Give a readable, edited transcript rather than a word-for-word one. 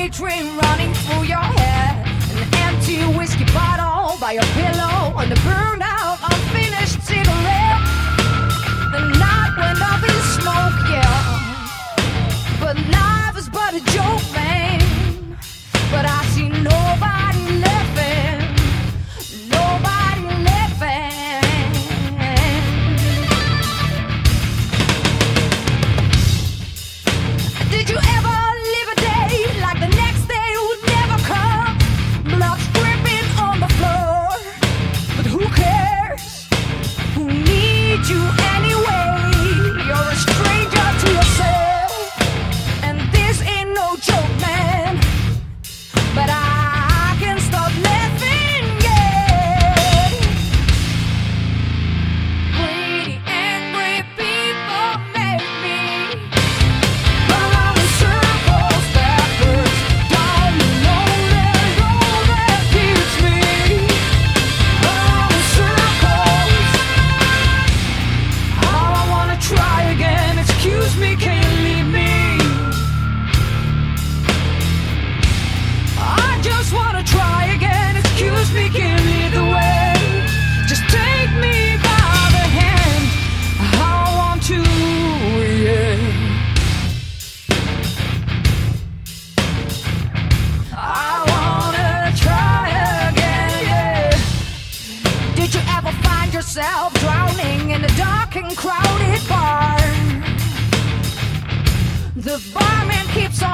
daydream running through your head. An empty whiskey bottle by your pillow and a burned out, unfinished cigarette. The night went up in smoke, yeah. But life is but a joke, man. But I see nobody laughing, nobody laughing. Did you ever live a day like the next day would never come? Blood dripping on the floor, but who cares? Who needs you anyway? You're a stranger to yourself, and this ain't no joke, man. But I can't stop laughing, yeah. Greedy, angry people make me run around in circles backwards, down the lonely road that keeps me. Run around in circles. Oh, I wanna try again. Excuse me, can you leave me? I just wanna try again. Excuse me, can you lead the way? Just take me by the hand. I want to, yeah. I wanna try again, yeah. Did you ever find yourself drowning in a dark and crowded bar? The barman keeps